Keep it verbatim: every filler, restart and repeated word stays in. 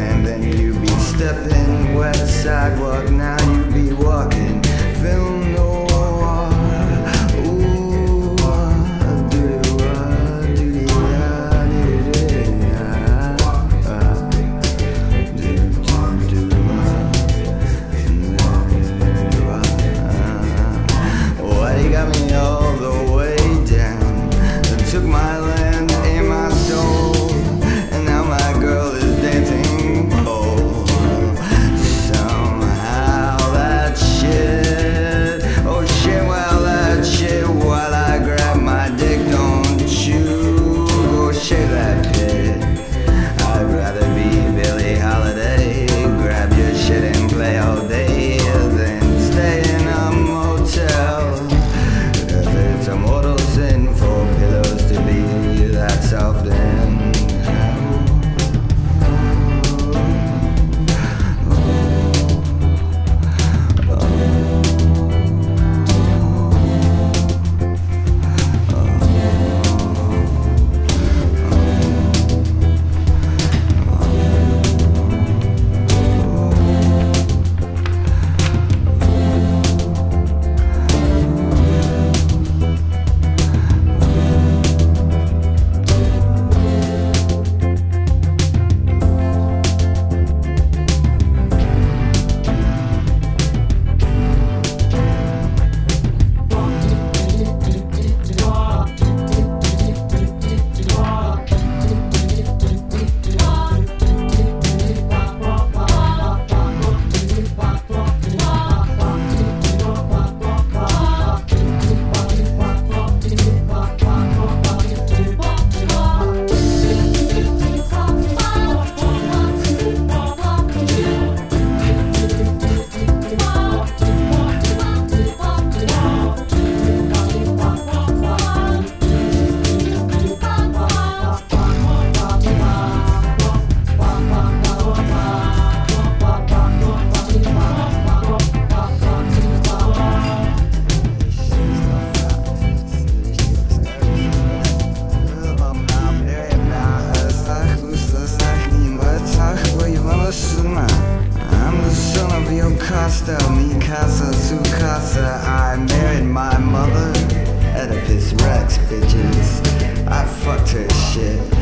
and then you be stepping wet sidewalk, now you be walking film noir. Ooh, do-do-ah, do-do-ah, do-do-ah, do-do-ah. Why you got me all the way down? Took my land and my soul, and now my girl is dancing pole. Somehow that shit, oh shit, well that shit, while I grab my dick, don't you go shave that pit. I'd rather be Billie Holiday, grab your shit and play all day, than stay in a motel. Cause it's a mortal sin for pillows to be that soft and Costa, mi casa, su casa. I married my mother, Oedipus Rex, bitches. I fucked her shit.